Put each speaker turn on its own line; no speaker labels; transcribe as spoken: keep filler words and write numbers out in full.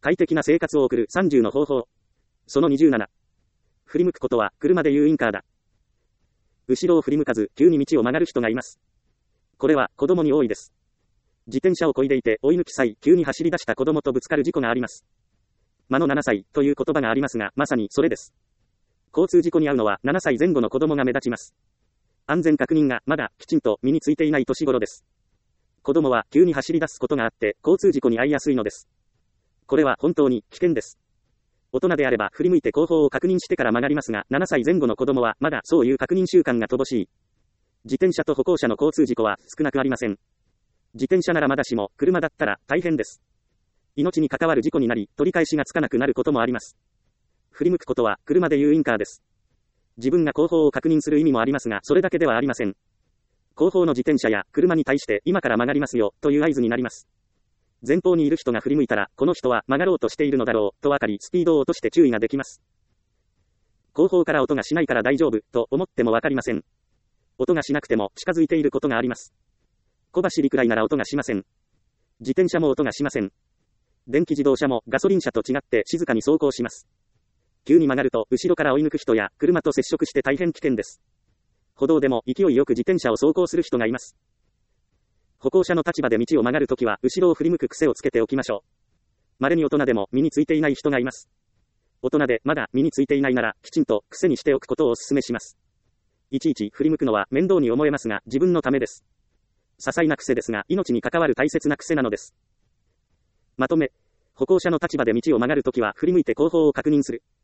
快適な生活を送るさんじゅうの方法。そのにじゅうなな。振り向くことは車で言うインカーだ。後ろを振り向かず急に道を曲がる人がいます。これは子供に多いです。自転車を漕いでいて追い抜き際、急に走り出した子供とぶつかる事故があります。魔のななさいという言葉がありますが、まさにそれです。交通事故に遭うのはななさいぜん後の子供が目立ちます。安全確認がまだきちんと身についていない年頃です。子供は急に走り出すことがあって交通事故に遭いやすいのです。これは本当に危険です。大人であれば振り向いて後方を確認してから曲がりますが、ななさいぜん後の子供はまだそういう確認習慣が乏しい。自転車と歩行者の交通事故は少なくありません。自転車ならまだしも車だったら大変です。命に関わる事故になり取り返しがつかなくなることもあります。振り向くことは車で言うインカーです。自分が後方を確認する意味もありますが、それだけではありません。後方の自転車や車に対して今から曲がりますよという合図になります。前方にいる人が振り向いたら、この人は曲がろうとしているのだろうと分かり、スピードを落として注意ができます。後方から音がしないから大丈夫と思っても分かりません。音がしなくても近づいていることがあります。小走りくらいなら音がしません。自転車も音がしません。電気自動車もガソリン車と違って静かに走行します。急に曲がると後ろから追い抜く人や車と接触して大変危険です。歩道でも勢いよく自転車を走行する人がいます。歩行者の立場で道を曲がるときは後ろを振り向く癖をつけておきましょう。稀に大人でも身についていない人がいます。大人でまだ身についていないならきちんと癖にしておくことをお勧めします。いちいち振り向くのは面倒に思えますが自分のためです。些細な癖ですが命に関わる大切な癖なのです。まとめ、歩行者の立場で道を曲がるときは振り向いて後方を確認する。